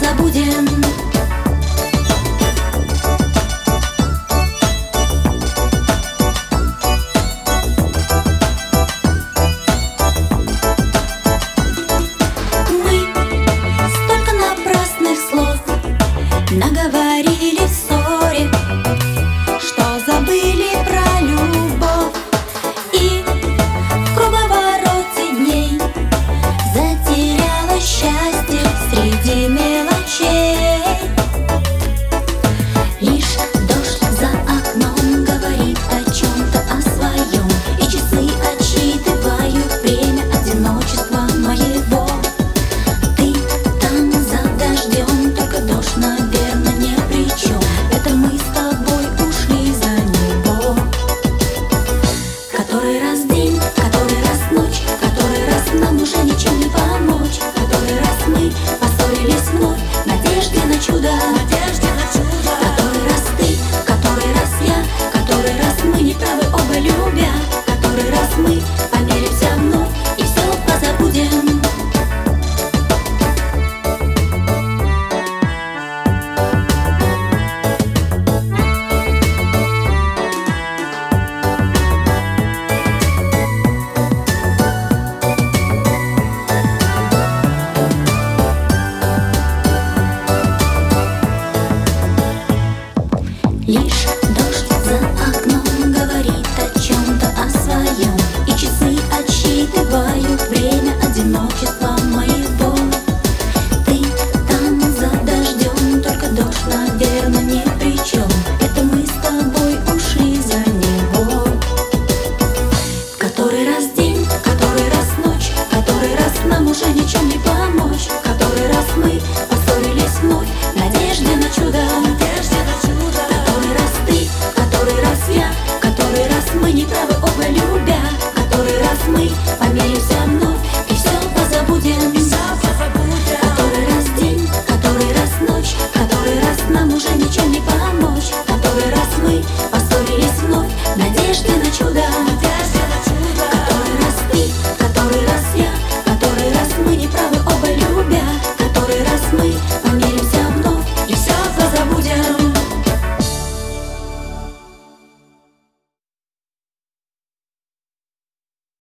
забудем. Наговорили в ссоре, что забыли про любовь. И в круговороте дней затеряла счастье среди мелочей. Лишь дождь за окном говорит о чем-то, о своем, и часы отсчитывают время одиночества моего. Ты там за дождем, только дождь, наверное, не при чем. Это мы с тобой ушли за него. Который раз день, который раз ночь, который раз нам уже ничем не помочь, который раз мы поссорились вновь в надежде на чудо.